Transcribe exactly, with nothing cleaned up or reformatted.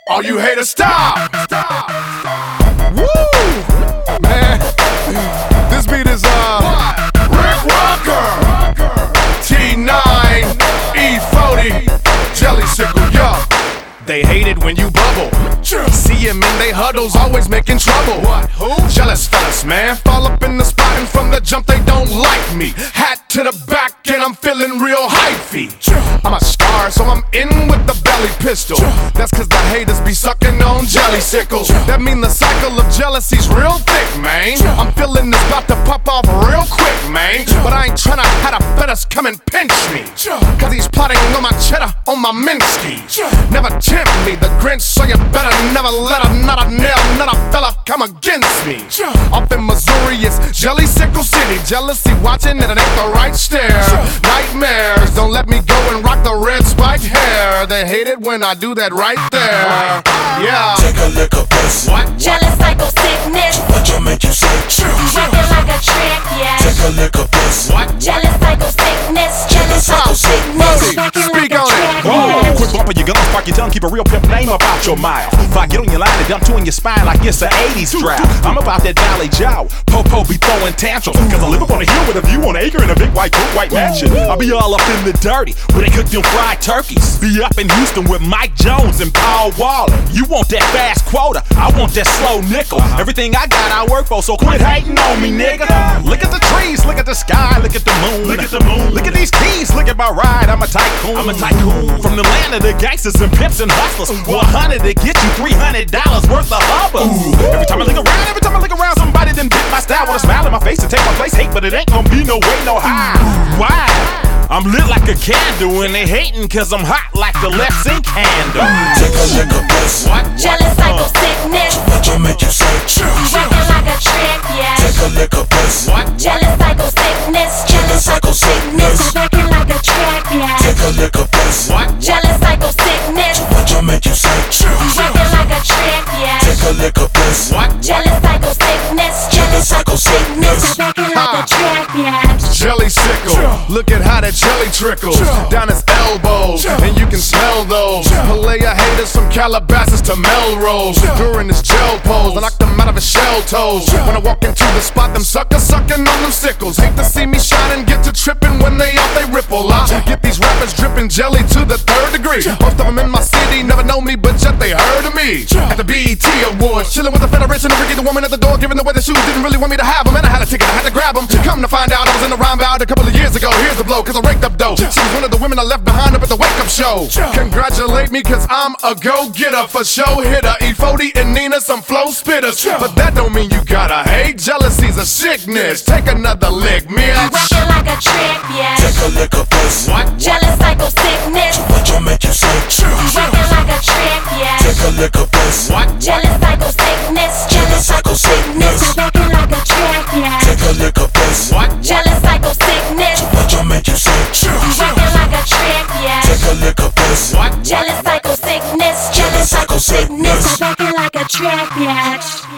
All you haters, stop! Stop! Woo! Man, this beat is, uh, Rick Rocker, T nine, E forty, Jelly Sickle, yo. They hate it when you bubble. See them in they huddles, always making trouble. What? Who? Jealous fellas, man. Fall up in the spot and from the jump they don't like me. Hat to the back and I'm feeling real hyphy. I'm a star, so I'm in with the belly pistol. That's cause the haters be sucking on Jelly Sickles. That mean the cycle of jealousy's real thick, man. I'm feeling this about to pop off real quick, man. But I ain't tryna have the fellas come and pinch me, cause he's plotting on my cheddar, on my Minsky. Never tempt me, the Grinch, so you better never let a, not a nail, not a fella come against me. Up in Missouri, it's Jelly Sickle City. Jealousy watching and it ain't the right stare. Nightmares, don't let me go and rock the red spiked hair. They hate it when I do that right there. Yeah. Take a lick of this. What? Jealous cycle sickness. What you make you say? Working like a trick, yeah. Take a lick of this. What? Jealous cycle sickness. Jealous cycle sickness. Working Speak like a on it. trick, Whoa. yeah. Quit bumping your guns, spark your tongue, keep a real pimp name about your mouth. If I get on your line and dump two in your spine like it's an eighties drought. I'm about that Valley Jow. Popo be throwing tantrums, cause I live up on a hill with a view on an acre in a big white coat, white mansion. I'll be all up in the dirty where they cook them fried turkeys. Be up in Houston with Mike Jones and Paul Waller. You want that fast quota, I want that slow nickel. Everything I got I work for, so quit hating on me, nigga. Look at the trees, look at the sky, look at the moon. Look at the moon. Look at these keys, look at my ride, I'm a tycoon. I'm a tycoon. From the land of the gangsters and pimps and hustlers. one hundred to get you three hundred dollars worth of hubbas. Every time I look around, every time I look around, somebody done bit my style with a smile in my face and take my place. Hate, but it ain't gonna be no way, no how. Why? I'm lit like a candle and they hating cause I'm hot like the left sink handle. Take a lick of this. What? Jealous cycle sickness. What you make you say? Working like a trick, yeah. Take a lick of this. What? Jealous cycle sickness. Jealous cycle sickness. Working like a trick, yeah. Take a lick of this. What? Jealous cycle sickness. What you make you say? Working like a trick, yeah. Take a lick of this. What? Jealous cycle sickness. Jealous cycle sickness. Working like a trick, yeah. Jelly Sickle, look at how that jelly trickles down his elbows, and you can smell those. Palea haters from Calabasas to Melrose. During this gel pose, I knock them out of his shell toes. When I walk into the spot, them suckers sucking on them sickles. Hate to see me shine and get to tripping when they off they ripple. I get these rappers dripping jelly to the third degree. Most of them in my city never know me, but yet they heard of me. At the B E T Awards, chilling with the Federation of Ricky, the woman at the door, giving away the shoes. Didn't really want me to have them, and I had a ticket, I had to grab them. Come to find out, I was in the rhyme bout a couple of years ago. Here's the blow, cause I raked up dough. She was one of the women I left behind up at the wake up show. Congratulate me, cause I'm a go-getter, for show hitter. E forty and Nina, some flow spitters. But that don't mean you gotta hate. Jealousy's a sickness. Take another lick, bitch. Working like a trick, yeah. Take a lick of this. What? Jealous cycle sickness. What you make you say? Working like a trick, yeah. Take a lick of this. What? Jealous cycle sickness. Jealous cycle sickness. Working like a trick, yeah. Take a lick of this. What? Jealous cycle sickness. What you make you say? Working like a trick, yeah. Take a lick of this. What? Jealous cycle sickness. Jealous cycle sickness. Working like a trick, yeah.